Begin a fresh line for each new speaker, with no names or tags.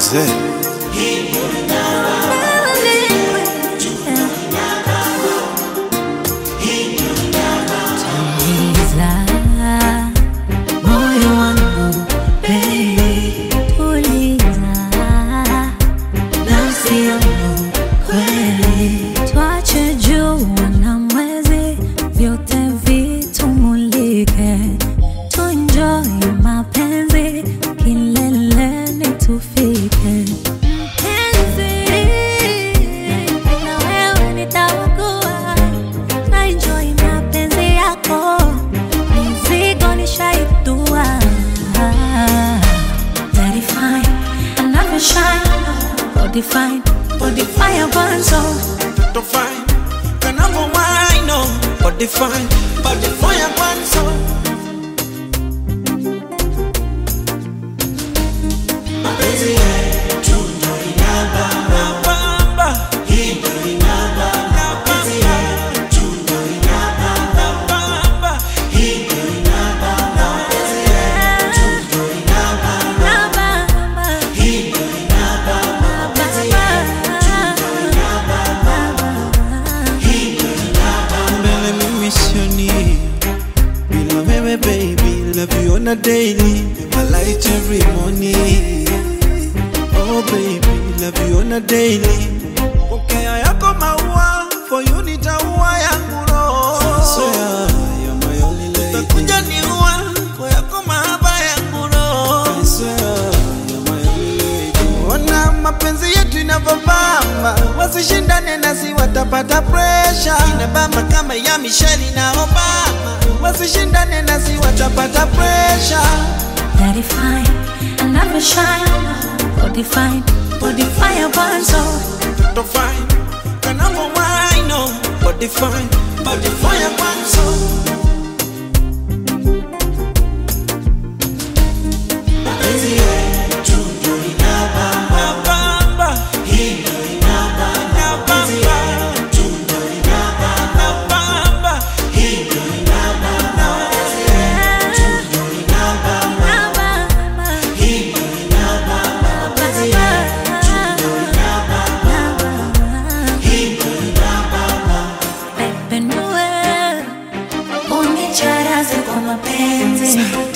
Tuache jua na mwezi vyote vitumulike, tuenjoy mapenzi kileleni tufike. Mpenzi, na wewe nitaugua, na enjoy mapenzi yako, mizigo nishaitua. Daddy fine, I never shine, body fine, body fire burns so.
To find, can I go wine, no? Body fine, body fire burn so. Mapenzi yetu ndo inabamba, hii ndo inabamba. Mapenzi yetu ndo inabamba, hii ndo inabamba. Mapenzi yetu ndo inabamba, hii ndo inabamba. Mapenzi yetu bila wewe baby, love you on a daily, my light every morning. Oh baby, love you on a daily. Pokea yako maua, for you nitaua yangu roho. Swear you're my only lady. Utakuja niua, kwa yako mahaba yangu roho. Swear you're my only lady. Ona mapenzi yetu inavyobamba, wasishindane nasi watapata pressure. Inabamba kama ya Michelle na Obama, wasishindane nasi watapata pressure.
Daddy fine, I never shine, body fine, body fire burns so.
To fine, can I go wine, no? Body fine, body fire burn so. Mapenzi yetu ndo inabamba, hii ndo inabamba. Mapenzi yetu ndo inabamba, hii ndo inabamba. Mapenzi yetu ndo inabamba, hii ndo inabamba. Mapenzi yetu ndo inabamba, hii ndo inabamba.
Pepe Noel, unicharaze kwa mapenzi.